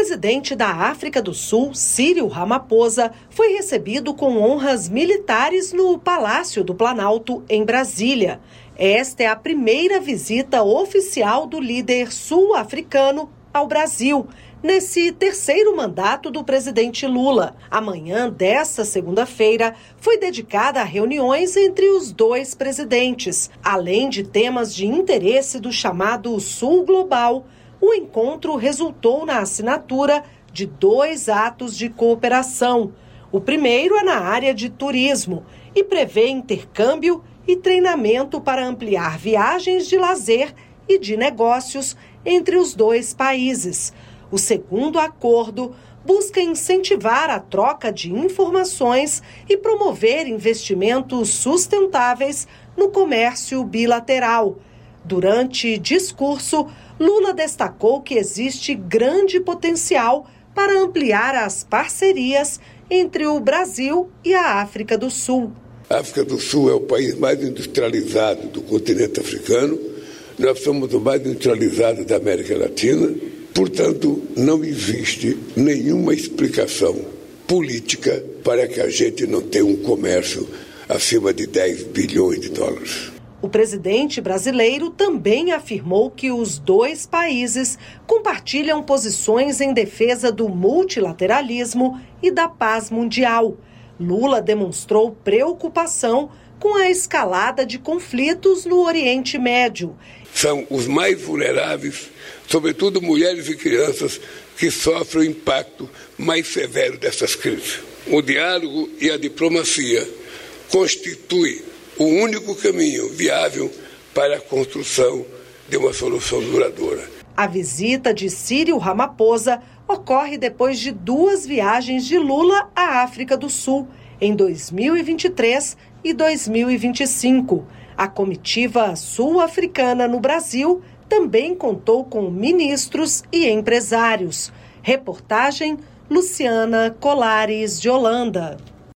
presidente da África do Sul, Cyril Ramaphosa, foi recebido com honras militares no Palácio do Planalto, em Brasília. Esta é a primeira visita oficial do líder sul-africano ao Brasil, nesse terceiro mandato do presidente Lula. A manhã desta segunda-feira foi dedicada a reuniões entre os dois presidentes. Além de temas de interesse do chamado Sul Global, o encontro resultou na assinatura de 2 atos de cooperação. O primeiro é na área de turismo e prevê intercâmbio e treinamento para ampliar viagens de lazer e de negócios entre os dois países. O segundo acordo busca incentivar a troca de informações e promover investimentos sustentáveis no comércio bilateral. Durante discurso, Lula destacou que existe grande potencial para ampliar as parcerias entre o Brasil e a África do Sul. A África do Sul é o país mais industrializado do continente africano. Nós somos o mais industrializado da América Latina. Portanto, não existe nenhuma explicação política para que a gente não tenha um comércio acima de 10 bilhões de dólares. O presidente brasileiro também afirmou que os dois países compartilham posições em defesa do multilateralismo e da paz mundial. Lula demonstrou preocupação com a escalada de conflitos no Oriente Médio. São os mais vulneráveis, sobretudo mulheres e crianças, que sofrem o impacto mais severo dessas crises. O diálogo e a diplomacia constituem o único caminho viável para a construção de uma solução duradoura. A visita de Cyril Ramaphosa ocorre depois de 2 viagens de Lula à África do Sul, em 2023 e 2025. A comitiva sul-africana no Brasil também contou com ministros e empresários. Reportagem Luciana Colares de Holanda.